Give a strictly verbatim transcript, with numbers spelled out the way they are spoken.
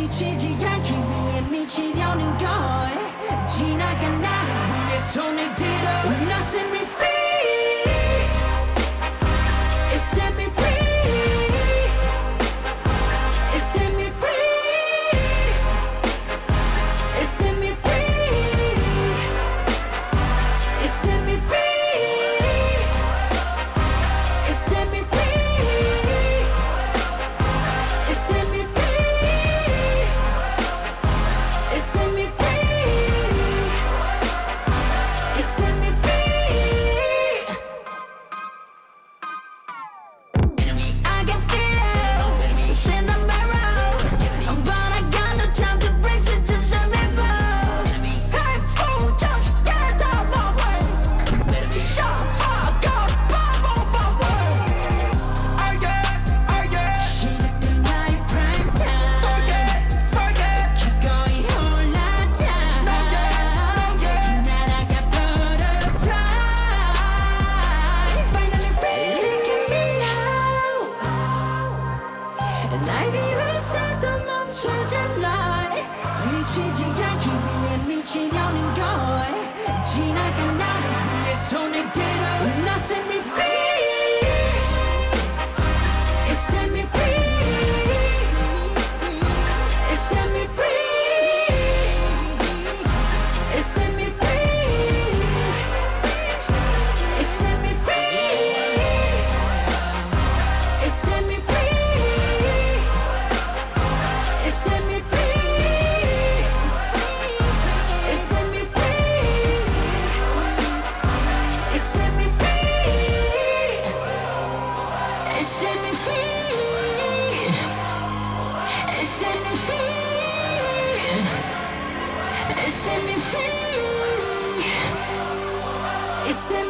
미치지 않기 위해 미치려는 걸 지나간 나를 위해 손을 들어 Now set me free It set me free It set me free It set me free It set me free It set me free It set me free It set me free It set me free I can feel it, it's in the mirror But I got no time to fix it, just let me go Hey fool, just get out my way Shut fuck up, bubble my way I get, I get 시작된 나의 prime time Forget, forget keep going whole lot time No yeah, no yeah 날아가 butterfly Finally free Look at me now 날 비웃어도 멈추지 않아 미치지 않기 위해 미치려는 걸 지나간 나를 위해 손을 들어 Now set me free It set me free It set me free It set me free It set me free It set me free It set me free It set me free It set me free It set me free It set me free It set me free It set